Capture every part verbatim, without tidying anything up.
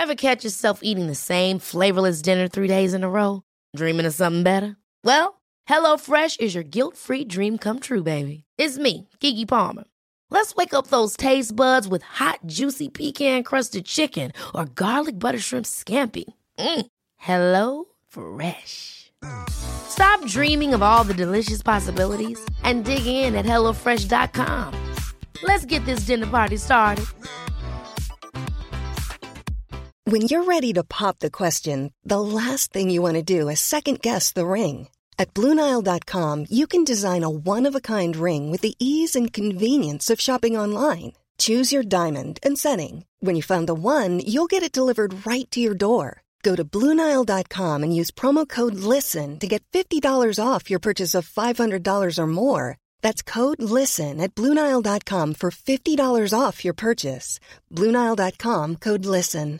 Ever catch yourself eating the same flavorless dinner three days in a row? Dreaming of something better? Well, HelloFresh is your guilt-free dream come true, baby. It's me, Keke Palmer. Let's wake up those taste buds with hot, juicy pecan-crusted chicken or garlic butter shrimp scampi. Mm. Hello Fresh. Stop dreaming of all the delicious possibilities and dig in at hello fresh dot com. Let's get this dinner party started. When you're ready to pop the question, the last thing you want to do is second-guess the ring. At Blue Nile dot com, you can design a one-of-a-kind ring with the ease and convenience of shopping online. Choose your diamond and setting. When you find the one, you'll get it delivered right to your door. Go to Blue Nile dot com and use promo code LISTEN to get fifty dollars off your purchase of five hundred dollars or more. That's code LISTEN at Blue Nile dot com for fifty dollars off your purchase. Blue Nile dot com, code LISTEN.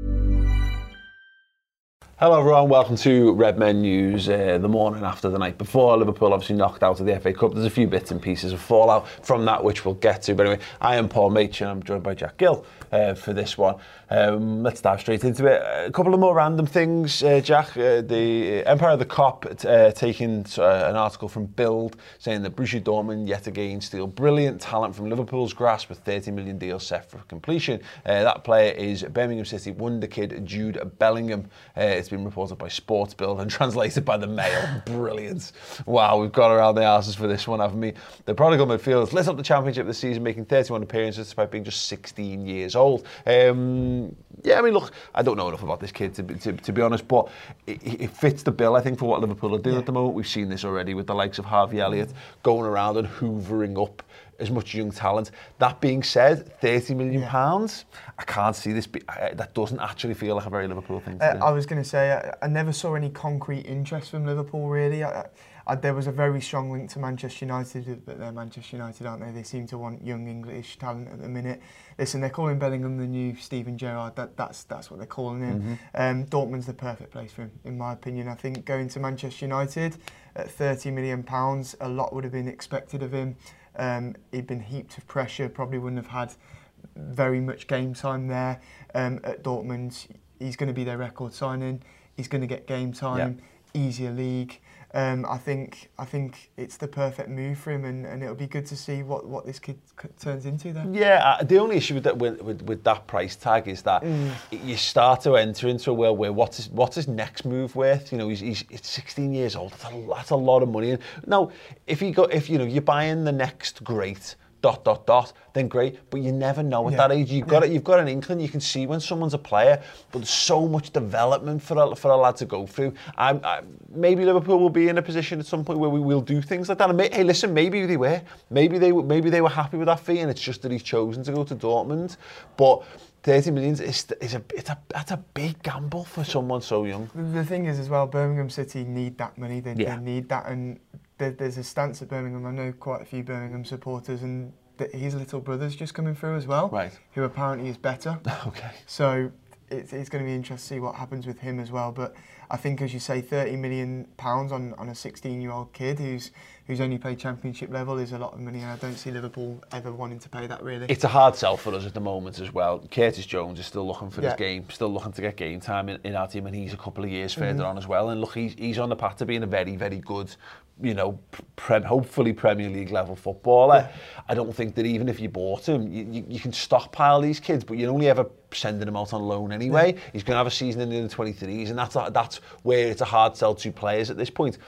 Hello everyone, welcome to Red Men News, uh, the morning after the night before. Liverpool obviously knocked out of the F A Cup. There's a few bits and pieces of fallout from that which we'll get to. But anyway, I am Paul Machin and I'm joined by Jack Gill uh, for this one. Um, let's dive straight into it. A couple of more random things, uh, Jack. Uh, the Empire of the Cop uh, taking uh, an article from Bild saying that Borussia Dortmund yet again steal brilliant talent from Liverpool's grasp with thirty million deal set for completion. Uh, that player is Birmingham City wonder kid Jude Bellingham. Uh, it's been reported by Sports Bild and translated by the Mail. Brilliant. Wow, we've got around the arses for this one, haven't we? The prodigal midfielders lit up the Championship this season, making thirty-one appearances despite being just sixteen years old. Um, yeah, I mean, look, I don't know enough about this kid, to, to, to be honest, but it, it fits the bill, I think, for what Liverpool are doing yeah. at the moment. We've seen this already with the likes of Harvey Elliott going around and hoovering up as much young talent. That being said, thirty million pounds, yeah. I can't see this. Be, I, that doesn't actually feel like a very Liverpool thing to uh, do. I was going to say, I, I never saw any concrete interest from Liverpool, really. I, I, there was a very strong link to Manchester United, but they're Manchester United, aren't they? They seem to want young English talent at the minute. Listen, they're calling Bellingham the new Steven Gerrard. That, that's that's what they're calling him. Mm-hmm. Um, Dortmund's the perfect place for him, in my opinion. I think going to Manchester United at thirty million pounds, a lot would have been expected of him. Um, he'd been heaped with pressure, probably wouldn't have had very much game time there. Um, at Dortmund, he's going to be their record signing. He's going to get game time, yeah. easier league. Um, I think I think it's the perfect move for him, and, and it'll be good to see what, what this kid c- turns into then. Yeah, uh, the only issue with that with, with, with that price tag is that mm. you start to enter into a world where what's his, what's his next move worth? You know, he's, he's it's sixteen years old. That's a, that's a lot of money. Now, if you go, if you know, you're buying the next great. Dot dot dot. Then great, but you never know at yeah. that age. You've got yeah. it. You've got an inkling. You can see when someone's a player, but there's so much development for a, for a lad to go through. I'm, I, maybe Liverpool will be in a position at some point where we will do things like that. And may, hey, listen, maybe they were. Maybe they maybe they were happy with that fee, and it's just that he's chosen to go to Dortmund. But thirty million is, is a it's a that's a big gamble for someone so young. The thing is, as well, Birmingham City need that money. They, yeah. they need that, and there's a stance at Birmingham. I know quite a few Birmingham supporters, and his little brother's just coming through as well, right? Who apparently is better. Okay. So it's, it's going to be interesting to see what happens with him as well. But I think, as you say, thirty million pounds on, on a sixteen-year-old kid who's who's only played Championship level is a lot of money, and I don't see Liverpool ever wanting to pay that, really. It's a hard sell for us at the moment as well. Curtis Jones is still looking for yeah. his game, still looking to get game time in, in our team, and he's a couple of years further mm-hmm. on as well. And look, he's, he's on the path to being a very, very good, you know, pre- hopefully Premier League level footballer. Yeah. I don't think that even if you bought him, you, you, you can stockpile these kids, but you're only ever sending him out on loan anyway. Yeah. He's going to have a season in the under twenty-threes, and that's that's where it's a hard sell to players at this point.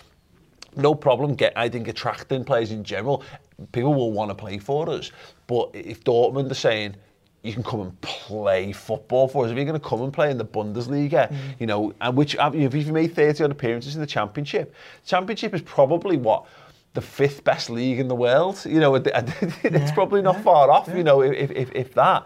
No problem, get I think attracting players in general. People will want to play for us, but if Dortmund are saying, you can come and play football for us, if you're going to come and play in the Bundesliga, mm. you know, and which if you've made thirty odd appearances in the Championship, Championship is probably what the fifth best league in the world. You know, it's yeah, probably not yeah, far off. Yeah. You know, if if if that.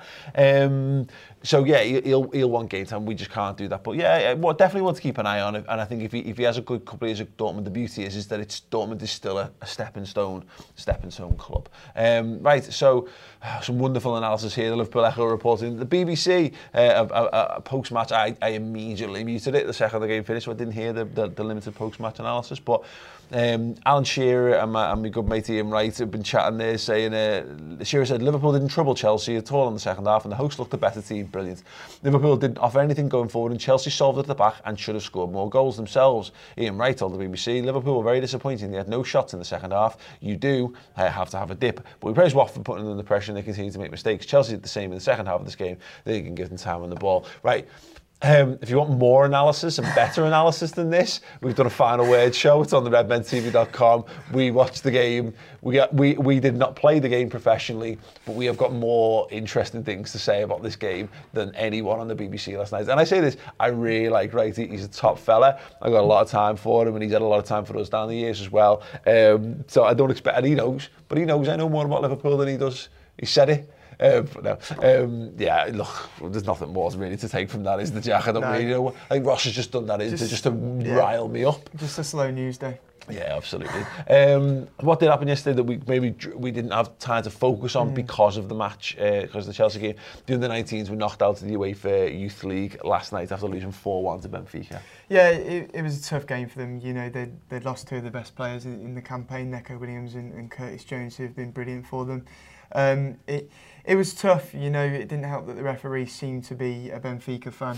Um, so yeah, he'll he'll want game time. We just can't do that. But yeah, well, definitely want to keep an eye on it. And I think if he if he has a good couple of years at Dortmund, the beauty is is that it's Dortmund is still a, a stepping stone, stepping stone club. Um, right. So uh, some wonderful analysis here. The Liverpool Echo reporting the B B C uh, a, a, a post match. I, I immediately muted it the second the game finished, so I didn't hear the the, the limited post match analysis. But um, Alan Shearer and my, and my good mate Ian Wright have been chatting there, saying uh, Shearer said Liverpool didn't trouble Chelsea at all in the second half, and the hosts looked a better team. brilliant. Liverpool didn't offer anything going forward, and Chelsea solved it at the back and should have scored more goals themselves. Ian Wright told the B B C, Liverpool were very disappointing. They had no shots in the second half. You do uh, have to have a dip. But we praise Watford for putting them under pressure, and they continue to make mistakes. Chelsea did the same in the second half of this game. They can give them time on the ball. Right. Um, if you want more analysis and better analysis than this, we've done a final word show. It's on the red men t v dot com. We watched the game. We, we we did not play the game professionally, but we have got more interesting things to say about this game than anyone on the B B C last night. And I say this, I really like Wright. He's a top fella. I got a lot of time for him, and he's had a lot of time for us down the years as well. Um, so I don't expect, and he knows, but he knows I know more about Liverpool than he does. He said it. Um, but no, um, yeah, look, there's nothing more really to take from that, is the Jack? I don't no. really know. I think Ross has just done that just, to, just to yeah. rile me up. Just a slow news day. Yeah, absolutely. Um, what did happen yesterday that we maybe we didn't have time to focus on mm. because of the match, uh, because of the Chelsea game? The under nineteens were knocked out of the UEFA Youth League last night after losing four one to Benfica. Yeah, it, it was a tough game for them. You know, they'd, they'd lost two of the best players in, in the campaign, Neco Williams and, and Curtis Jones, who have been brilliant for them. Um, it it was tough, you know. It didn't help that the referee seemed to be a Benfica fan.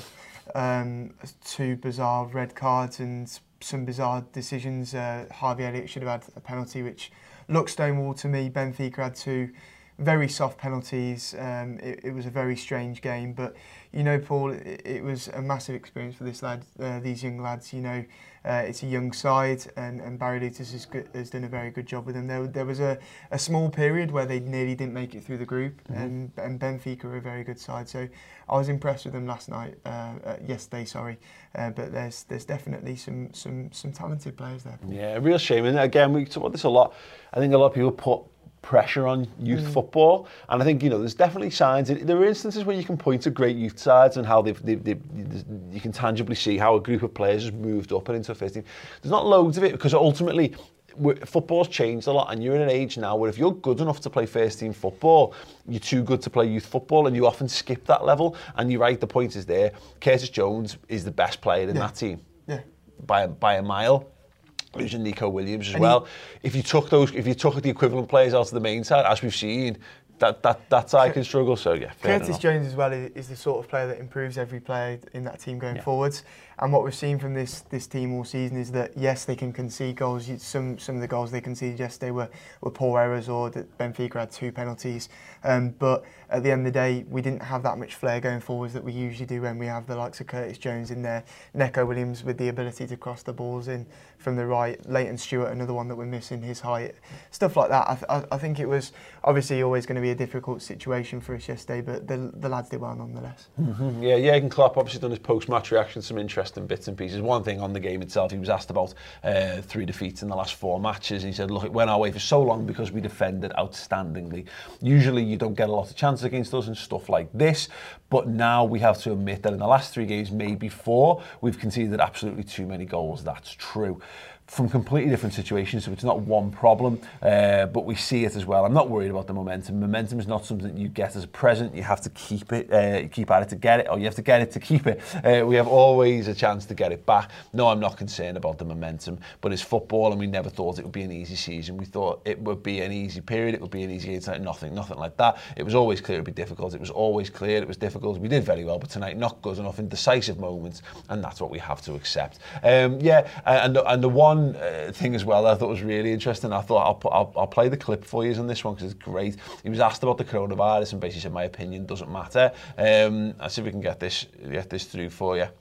Um, two bizarre red cards and some bizarre decisions. Uh, Harvey Elliott should have had a penalty, which looked stonewall to me. Benfica had two very soft penalties. Um, it, it was a very strange game, but you know, Paul, it, it was a massive experience for this lad, uh, these young lads. You know, uh, it's a young side, and, and Barry Lutis has, has done a very good job with them. There, there was a, a small period where they nearly didn't make it through the group, mm-hmm. and, and Benfica are a very good side. So I was impressed with them last night, uh, uh, yesterday, sorry. Uh, but there's there's definitely some some some talented players there. Yeah, a real shame. And again, we talk about this a lot. I think a lot of people put pressure on youth mm. football, and I think, you know, there's definitely signs. There are instances where you can point to great youth sides and how they've, they've, they've you can tangibly see how a group of players has moved up and into a first team. There's not loads of it, because ultimately football's changed a lot, and you're in an age now where if you're good enough to play first team football, you're too good to play youth football, and you often skip that level. And you're right, the point is there. Curtis Jones is the best player in yeah. that team, yeah, by by a mile. Losing Neco Williams as and well. He, if you took those, if you took the equivalent players out of the main side, as we've seen, that that that side can struggle. So yeah, Curtis enough. Jones as well is the sort of player that improves every player in that team going yeah. forwards. And what we've seen from this this team all season is that yes, they can concede goals. Some some of the goals they conceded yesterday were were poor errors, or that Benfica had two penalties. Um, but at the end of the day, we didn't have that much flair going forwards that we usually do when we have the likes of Curtis Jones in there. Neco Williams with the ability to cross the balls in from the right. Leighton Stewart, another one that we're missing, his height. Stuff like that. I, th- I think it was obviously always going to be a difficult situation for us yesterday, but the, the lads did well nonetheless. Mm-hmm. Yeah, Jurgen Klopp obviously done his post-match reaction, some interesting bits and pieces. One thing on the game itself, he was asked about uh, three defeats in the last four matches. He said, look, it went our way for so long because we defended outstandingly. Usually you don't get a lot of chances against us and stuff like this, but now we have to admit that in the last three games, maybe four, we've conceded absolutely too many goals. That's true. From completely different situations, so it's not one problem, uh, but we see it as well. I'm not worried about the momentum. Momentum is not something that you get as a present. You have to keep it, uh, keep at it to get it, or you have to get it to keep it. Uh, we have always a chance to get it back. No, I'm not concerned about the momentum, but it's football, and we never thought it would be an easy season. We thought it would be an easy period, it would be an easy game tonight. Nothing, nothing like that. It was always clear it would be difficult. It was always clear it was difficult. We did very well, but tonight not good enough in decisive moments, and that's what we have to accept. Um, yeah, and the, and the one Uh, thing as well that I thought was really interesting. I thought I'll, put, I'll, I'll play the clip for you on this one because it's great. He was asked about the coronavirus and basically said, my opinion doesn't matter. Um, I'll see if we can get this, get this through for you.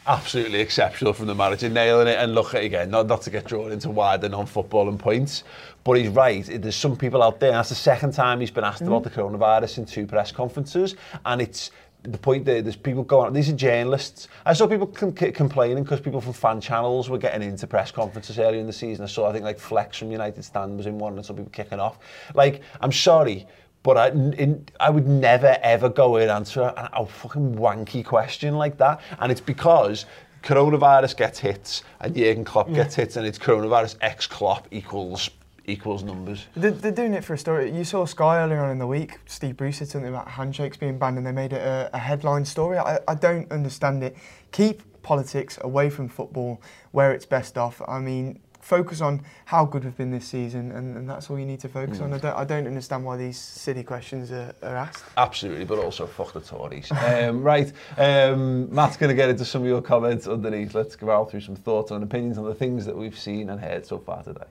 Absolutely exceptional from the manager, nailing it. And look, again, not, not to get drawn into wider non-footballing points, but he's right. There's some people out there, that's the second time he's been asked mm. about the coronavirus in two press conferences, and it's the point there, there's people going, these are journalists. I saw people com- complaining because people from fan channels were getting into press conferences earlier in the season. I saw, I think, like Flex from United Stand was in one, and some people kicking off. Like, I'm sorry, but I, in, I would never, ever go in and answer a, a fucking wanky question like that. And it's because coronavirus gets hits and Jurgen Klopp yeah. gets hits, and it's coronavirus X Klopp equals equals numbers. They're, they're doing it for a story. You saw Sky earlier on in the week, Steve Bruce said something about handshakes being banned, and they made it a, a headline story. I, I don't understand it. Keep politics away from football where it's best off. I mean, focus on how good we've been this season, and, and that's all you need to focus mm. on. I don't, I don't understand why these silly questions are, are asked. Absolutely, but also fuck the Tories. um, right, um, Matt's going to get into some of your comments underneath. Let's go out through some thoughts and opinions on the things that we've seen and heard so far today.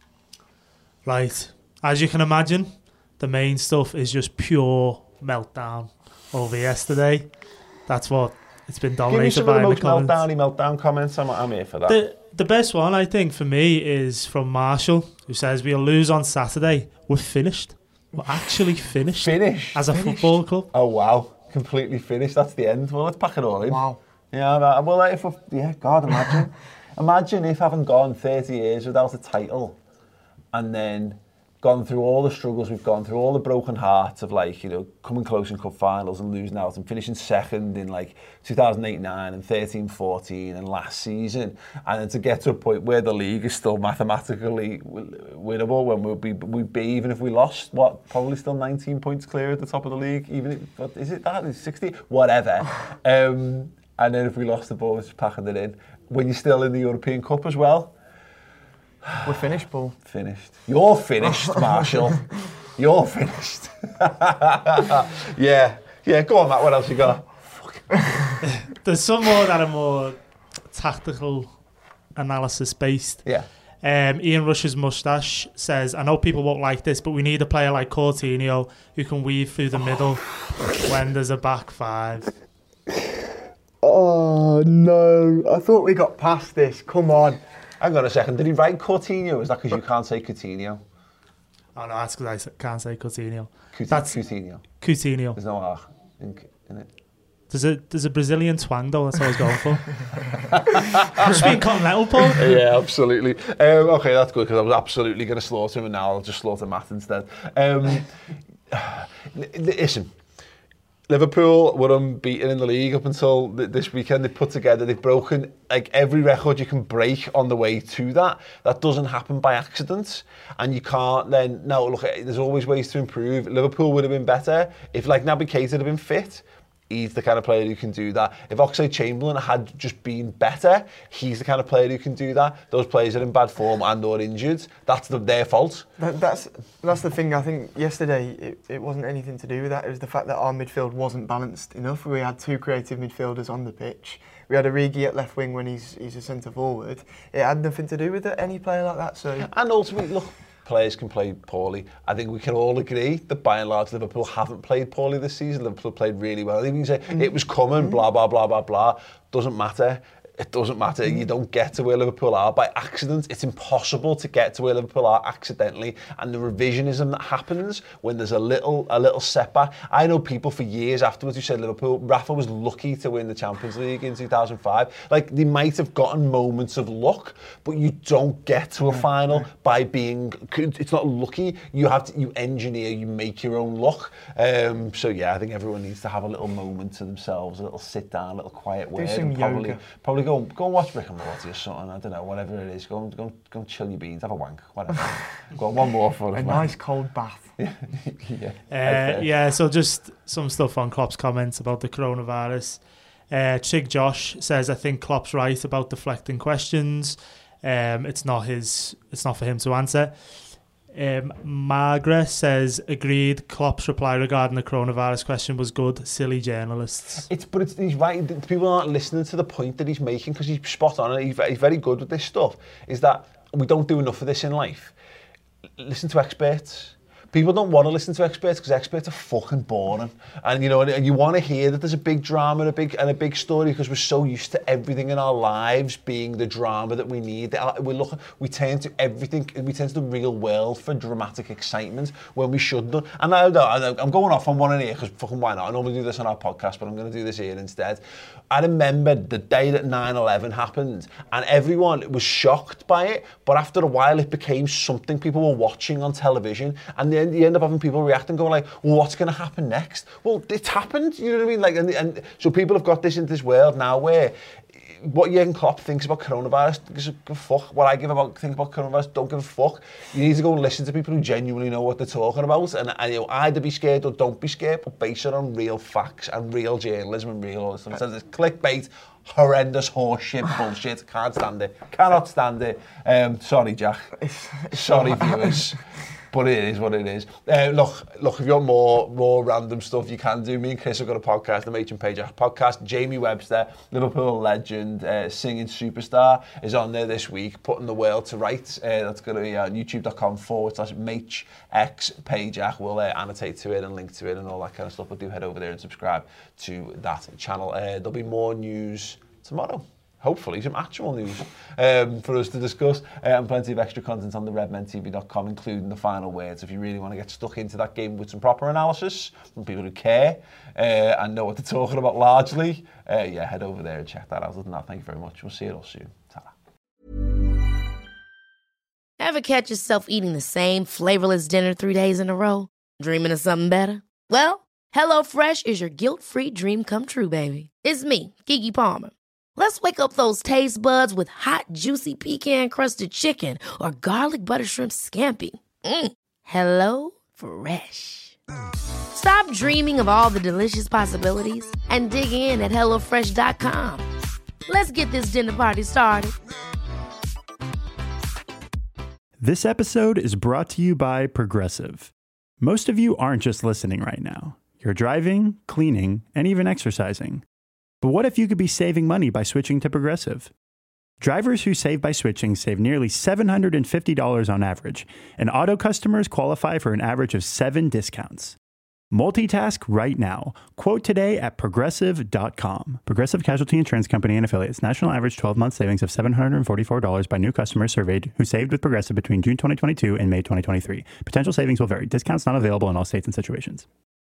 Right, as you can imagine, the main stuff is just pure meltdown over yesterday. That's what it's been dominated by. Give me some of the most meltdowny meltdown comments. I'm, I'm here for that. The, the best one, I think, for me is from Marshall, who says, we'll lose on Saturday. We're finished. We're actually finished. Finished? As a finished. football club. Oh, wow. Completely finished. That's the end. Well, let's pack it all in. Wow. Yeah, well, if we're, yeah, God, imagine. imagine if having gone thirty years without a title, and then gone through all the struggles we've gone through, all the broken hearts of, like, you know, coming close in cup finals and losing out and finishing second in like two thousand eight nine and thirteen fourteen and last season, and then to get to a point where the league is still mathematically winnable when we'd be, we'd be even if we lost, what, probably still nineteen points clear at the top of the league, even if, what, is it that? Is it sixty? Whatever. um, and then if we lost the ball, we're just packing it in. When you're still in the European Cup as well, we're finished, Paul. Finished. You're finished, Marshall. You're finished. yeah. Yeah, go on, Matt. What else you got? Fuck. There's some more that are more tactical analysis based. Yeah. Um, Ian Rush's moustache says, I know people won't like this, but we need a player like Coutinho who can weave through the middle when there's a back five. Oh, no. I thought we got past this. Come on. Hang on a second, did he write Coutinho? Is that because you can't say Coutinho? Oh no, that's because I can't say Coutinho. Coutinho. That's Coutinho. Coutinho. There's no R in, in it. There's a there's a Brazilian twang though, that's what I was going for. I'm just being continental, Paul. Yeah, absolutely. Um, okay, that's good, because I was absolutely going to slaughter him, and now I'll just slaughter Matt instead. Um, listen, Liverpool were unbeaten in the league up until th- this weekend. They've put together, they've broken like every record you can break on the way to that. That doesn't happen by accident, and you can't then, now look, there's always ways to improve. Liverpool would have been better if like Naby Keita had been fit. He's the kind of player who can do that. If Oxlade-Chamberlain had just been better, he's the kind of player who can do that. Those players are in bad form and or injured. That's the, their fault. That, that's that's the thing. I think yesterday it, it wasn't anything to do with that. It was the fact that our midfield wasn't balanced enough. We had two creative midfielders on the pitch. We had Origi at left wing when he's he's a centre forward. It had nothing to do with it, any player like that. So and ultimately, look, players can play poorly. I think we can all agree that by and large Liverpool haven't played poorly this season. Liverpool played really well. I think you can say mm. it was coming, mm. blah, blah, blah, blah, blah. Doesn't matter. It doesn't matter. Mm. You don't get to where Liverpool are by accident. It's impossible to get to where Liverpool are accidentally. And the revisionism that happens when there's a little a little setback. I know people for years afterwards who said Liverpool, Rafa was lucky to win the Champions League in two thousand five. Like, they might have gotten moments of luck, but you don't get to a final by being, it's not lucky. You have to, you engineer, you make your own luck. Um, so yeah, I think everyone needs to have a little moment to themselves, a little sit down, a little quiet word. Do some probably, yoga. Probably go go and watch Rick and Morty or something. I don't know, whatever it is. Go and go, go and chill your beans, have a wank, whatever. Go on, one more for us. A nice cold bath. yeah. Uh, yeah. So just some stuff on Klopp's comments about the coronavirus. Uh, Chig Josh says, I think Klopp's right about deflecting questions. Um, it's not his. It's not for him to answer. Um, Margaret says, agreed, Klopp's reply regarding the coronavirus question was good. Silly journalists. It's But it's, he's right. People aren't listening to the point that he's making, because he's spot on and he's, he's very good with this stuff, is that we don't do enough of this in life. Listen to experts. people don't want to listen to experts because experts are fucking boring. And you know, and you want to hear that there's a big drama and a big and a big story because we're so used to everything in our lives being the drama that we need. We look, we turn to everything, we turn to the real world for dramatic excitement when we shouldn't. And I, I, I'm going off on one in here because fucking why not? I normally do this on our podcast, but I'm going to do this here instead. I remember the day that nine eleven happened and everyone was shocked by it, but after a while it became something people were watching on television, and then you end up having people reacting going like, well, what's going to happen next? Well, it's happened, you know what I mean? Like, and, and so people have got this into this world now where what Jurgen Klopp thinks about coronavirus, gives a fuck. What I give about think about coronavirus, don't give a fuck. You need to go and listen to people who genuinely know what they're talking about, and, and you know, either be scared or don't be scared, but base it on real facts and real journalism and real stuff. Instead of this clickbait, horrendous horseshit bullshit. Can't stand it. Cannot stand it. Um, sorry, Jack. Sorry, viewers. But it is what it is. Uh, look, look. If you want more, more random stuff, you can do. Me and Chris have got a podcast, the Machin Page podcast. Jamie Webster, Liverpool legend, uh, singing superstar, is on there this week, putting the world to rights. Uh, that's going to be on youtube.com forward slash Mach X Page. We'll uh, annotate to it and link to it and all that kind of stuff. But do head over there and subscribe to that channel. Uh, there'll be more news tomorrow. Hopefully some actual news um, for us to discuss, uh, and plenty of extra content on the redmen t v dot com, including the final words. If you really want to get stuck into that game with some proper analysis from people who care uh, and know what they're talking about largely, uh, yeah, head over there and check that out. Other than that, thank you very much. We'll see you all soon. Ta-da. Ever catch yourself eating the same flavorless dinner three days in a row? Dreaming of something better? Well, HelloFresh is your guilt-free dream come true, baby. It's me, Keke Palmer. Let's wake up those taste buds with hot, juicy pecan-crusted chicken or garlic butter shrimp scampi. Mm. Hello Fresh. Stop dreaming of all the delicious possibilities and dig in at hello fresh dot com. Let's get this dinner party started. This episode is brought to you by Progressive. Most of you aren't just listening right now. You're driving, cleaning, and even exercising. But what if you could be saving money by switching to Progressive? Drivers who save by switching save nearly seven hundred fifty dollars on average, and auto customers qualify for an average of seven discounts. Multitask right now. Quote today at progressive dot com. Progressive Casualty Insurance Company and Affiliates. National average twelve-month savings of seven hundred forty-four dollars by new customers surveyed who saved with Progressive between June twenty twenty-two and May twenty twenty-three. Potential savings will vary. Discounts not available in all states and situations.